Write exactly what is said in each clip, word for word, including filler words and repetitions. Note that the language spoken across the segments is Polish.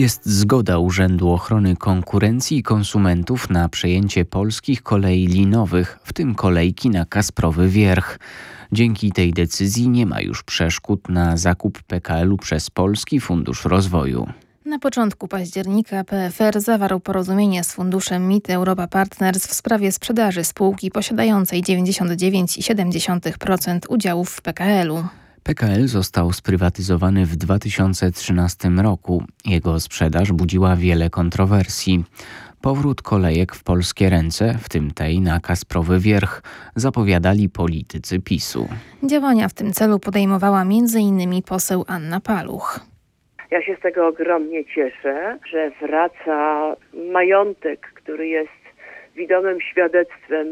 Jest zgoda Urzędu Ochrony Konkurencji i Konsumentów na przejęcie polskich kolei linowych, w tym kolejki na Kasprowy Wierch. Dzięki tej decyzji nie ma już przeszkód na zakup P K L u przez Polski Fundusz Rozwoju. Na początku października P F R zawarł porozumienie z funduszem M I T Europa Partners w sprawie sprzedaży spółki posiadającej dziewięćdziesiąt dziewięć przecinek siedem procent udziałów w P K L u. P K L został sprywatyzowany w dwa tysiące trzynastym roku. Jego sprzedaż budziła wiele kontrowersji. Powrót kolejek w polskie ręce, w tym tej na Kasprowy Wierch, zapowiadali politycy PiSu. Działania w tym celu podejmowała między innymi poseł Anna Paluch. Ja się z tego ogromnie cieszę, że wraca majątek, który jest widomym świadectwem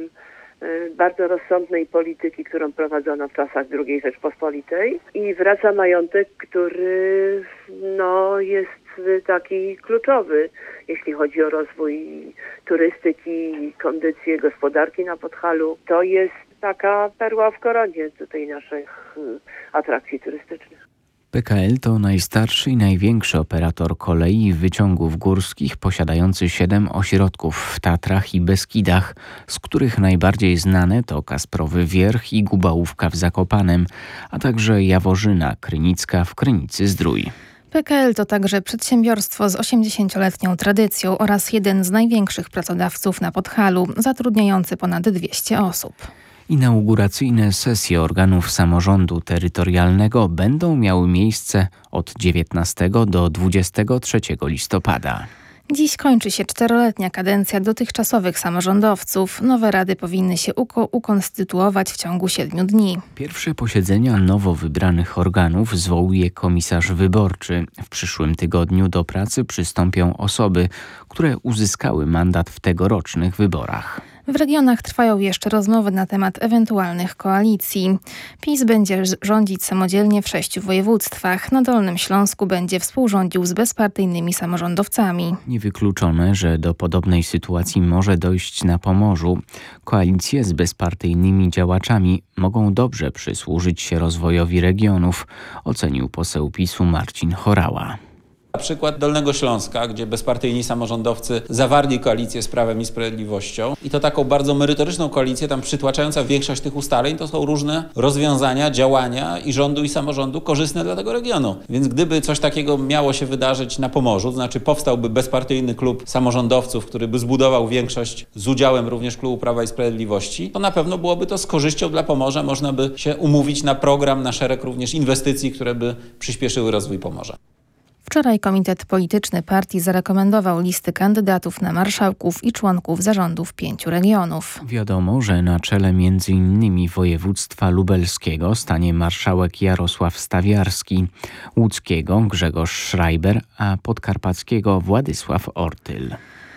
bardzo rozsądnej polityki, którą prowadzono w czasach drugiej Rzeczpospolitej, i wraca majątek, który no, jest taki kluczowy, jeśli chodzi o rozwój turystyki i kondycję gospodarki na Podhalu. To jest taka perła w koronie tutaj naszych atrakcji turystycznych. P K L to najstarszy i największy operator kolei i wyciągów górskich, posiadający siedem ośrodków w Tatrach i Beskidach, z których najbardziej znane to Kasprowy Wierch i Gubałówka w Zakopanem, a także Jaworzyna Krynicka w Krynicy-Zdrój. P K L to także przedsiębiorstwo z osiemdziesięcioletnią tradycją oraz jeden z największych pracodawców na Podhalu, zatrudniający ponad dwieście osób. Inauguracyjne sesje organów samorządu terytorialnego będą miały miejsce od dziewiętnastego do dwudziestego trzeciego listopada. Dziś kończy się czteroletnia kadencja dotychczasowych samorządowców. Nowe rady powinny się uko- ukonstytuować w ciągu siedmiu dni. Pierwsze posiedzenia nowo wybranych organów zwołuje komisarz wyborczy. W przyszłym tygodniu do pracy przystąpią osoby, które uzyskały mandat w tegorocznych wyborach. W regionach trwają jeszcze rozmowy na temat ewentualnych koalicji. PiS będzie rządzić samodzielnie w sześciu województwach. Na Dolnym Śląsku będzie współrządził z bezpartyjnymi samorządowcami. Niewykluczone, że do podobnej sytuacji może dojść na Pomorzu. Koalicje z bezpartyjnymi działaczami mogą dobrze przysłużyć się rozwojowi regionów, ocenił poseł PiSu Marcin Horała. Przykład Dolnego Śląska, gdzie bezpartyjni samorządowcy zawarli koalicję z Prawem i Sprawiedliwością i to taką bardzo merytoryczną koalicję, tam przytłaczająca większość tych ustaleń, to są różne rozwiązania, działania i rządu i samorządu korzystne dla tego regionu. Więc gdyby coś takiego miało się wydarzyć na Pomorzu, to znaczy powstałby bezpartyjny klub samorządowców, który by zbudował większość z udziałem również klubu Prawa i Sprawiedliwości, to na pewno byłoby to z korzyścią dla Pomorza. Można by się umówić na program, na szereg również inwestycji, które by przyspieszyły rozwój Pomorza. Wczoraj Komitet Polityczny Partii zarekomendował listy kandydatów na marszałków i członków zarządów pięciu regionów. Wiadomo, że na czele między innymi województwa lubelskiego stanie marszałek Jarosław Stawiarski, łódzkiego Grzegorz Schreiber, a podkarpackiego Władysław Ortyl.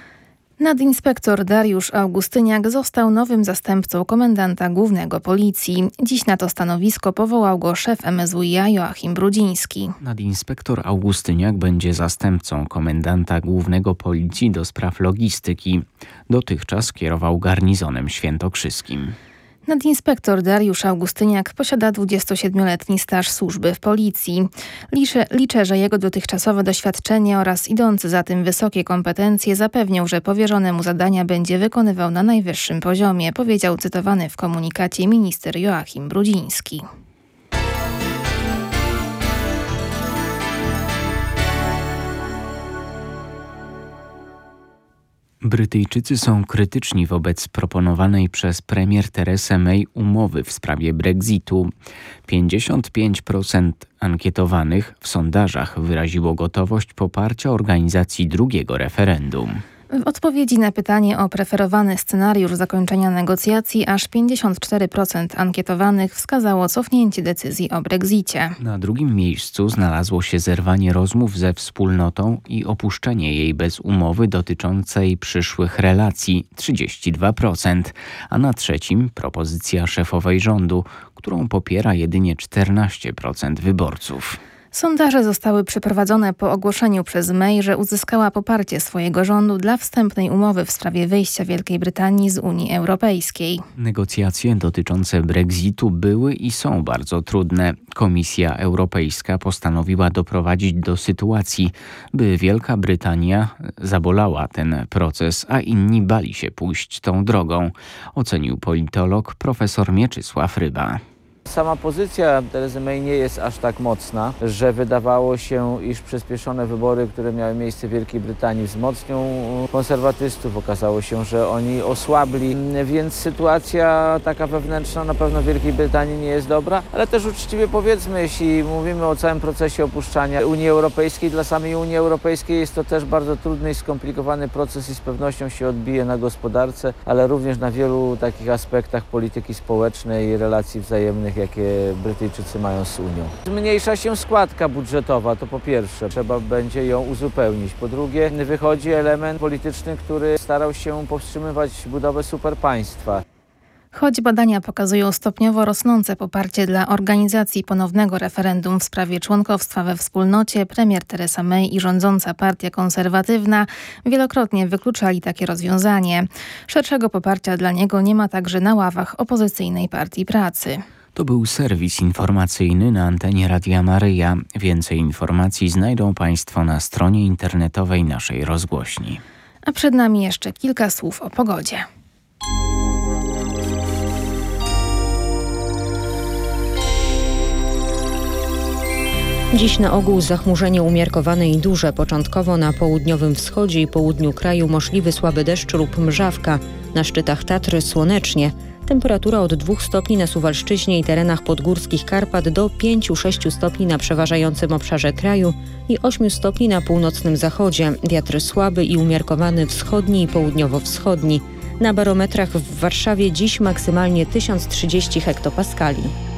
Nadinspektor Dariusz Augustyniak został nowym zastępcą komendanta głównego Policji. Dziś na to stanowisko powołał go szef M S W i a Joachim Brudziński. Nadinspektor Augustyniak będzie zastępcą komendanta głównego Policji do spraw logistyki. Dotychczas kierował garnizonem świętokrzyskim. Nadinspektor Dariusz Augustyniak posiada dwudziestosiedmioletni staż służby w Policji. Liczę, liczę, że jego dotychczasowe doświadczenie oraz idące za tym wysokie kompetencje zapewnią, że powierzone mu zadania będzie wykonywał na najwyższym poziomie, powiedział cytowany w komunikacie minister Joachim Brudziński. Brytyjczycy są krytyczni wobec proponowanej przez premier Teresę May umowy w sprawie Brexitu. pięćdziesiąt pięć procent ankietowanych w sondażach wyraziło gotowość poparcia organizacji drugiego referendum. W odpowiedzi na pytanie o preferowany scenariusz zakończenia negocjacji aż pięćdziesiąt cztery procent ankietowanych wskazało cofnięcie decyzji o Brexicie. Na drugim miejscu znalazło się zerwanie rozmów ze wspólnotą i opuszczenie jej bez umowy dotyczącej przyszłych relacji trzydzieści dwa procent, a na trzecim propozycja szefowej rządu, którą popiera jedynie czternaście procent wyborców. Sondaże zostały przeprowadzone po ogłoszeniu przez May, że uzyskała poparcie swojego rządu dla wstępnej umowy w sprawie wyjścia Wielkiej Brytanii z Unii Europejskiej. Negocjacje dotyczące Brexitu były i są bardzo trudne. Komisja Europejska postanowiła doprowadzić do sytuacji, by Wielka Brytania zabolała ten proces, a inni bali się pójść tą drogą, ocenił politolog profesor Mieczysław Ryba. Sama pozycja Terezy May nie jest aż tak mocna, że wydawało się, iż przyspieszone wybory, które miały miejsce w Wielkiej Brytanii, wzmocnią konserwatystów. Okazało się, że oni osłabli, więc sytuacja taka wewnętrzna na pewno w Wielkiej Brytanii nie jest dobra, ale też uczciwie powiedzmy, jeśli mówimy o całym procesie opuszczania Unii Europejskiej, dla samej Unii Europejskiej jest to też bardzo trudny i skomplikowany proces i z pewnością się odbije na gospodarce, ale również na wielu takich aspektach polityki społecznej i relacji wzajemnych, jakie Brytyjczycy mają z Unią. Zmniejsza się składka budżetowa, to po pierwsze, trzeba będzie ją uzupełnić. Po drugie, wychodzi element polityczny, który starał się powstrzymywać budowę superpaństwa. Choć badania pokazują stopniowo rosnące poparcie dla organizacji ponownego referendum w sprawie członkostwa we wspólnocie, premier Theresa May i rządząca partia konserwatywna wielokrotnie wykluczali takie rozwiązanie. Szerszego poparcia dla niego nie ma także na ławach opozycyjnej Partii Pracy. To był serwis informacyjny na antenie Radia Maryja. Więcej informacji znajdą Państwo na stronie internetowej naszej rozgłośni. A przed nami jeszcze kilka słów o pogodzie. Dziś na ogół zachmurzenie umiarkowane i duże. Początkowo na południowym wschodzie i południu kraju możliwy słaby deszcz lub mrzawka. Na szczytach Tatry słonecznie. Temperatura od dwóch stopni na Suwalszczyźnie i terenach podgórskich Karpat do pięciu do sześciu stopni na przeważającym obszarze kraju i ośmiu stopni na północnym zachodzie. Wiatr słaby i umiarkowany wschodni i południowo-wschodni. Na barometrach w Warszawie dziś maksymalnie tysiąc trzydzieści hektopaskali.